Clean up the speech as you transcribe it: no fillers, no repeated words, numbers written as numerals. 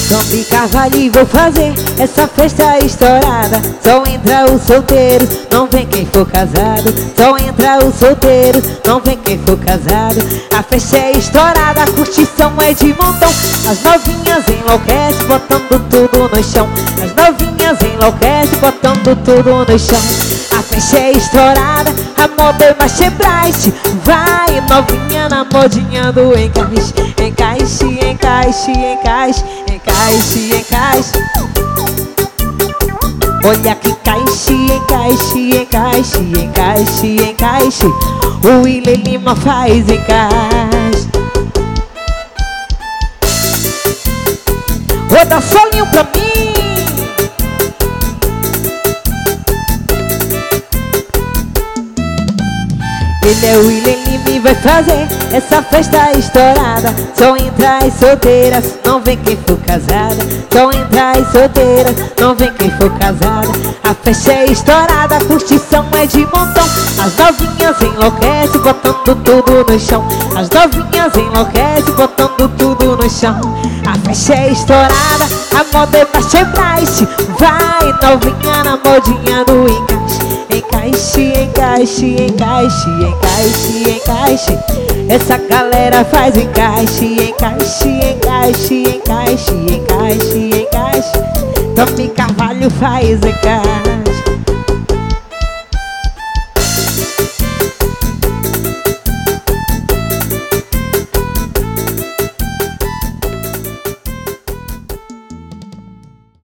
Tommy Carvalho e vou fazer essa festa estourada. Só entra os solteiros, não vem quem for casado. Só entra os solteiros, não vem quem for casado. A festa é estourada, a curtição é de montão. As novinhas enlouquecem, botando tudo no chão. As novinhas enlouquecem, botando tudo no chão. A festa é estourada, a moda é mais Bright. Vai novinha na modinha do encaixe. Encaixe, encaixe, encaixe, encaixe, encaixe. Olha que encaixe, encaixe, encaixe, encaixe, encaixe. O William Lima faz encaixe. Vou dar solinho pra mim. Ele é o William Lima e vai fazer essa festa estourada. Só entra as solteiras, não vem quem for casada. Só entra as solteiras, não vem quem for casada. A festa é estourada, a curtição é de montão. As novinhas enlouquecem, botando tudo no chão. As novinhas enlouquecem, botando tudo no chão. A festa é estourada, a moda é mais Bright. Vai novinha na modinha do encaixe. Encaixe, encaixe, encaixe, encaixe, encaixe. Essa galera faz encaixe, encaixe, encaixe, encaixe, encaixe, encaixe. Tommy Carvalho faz encaixe.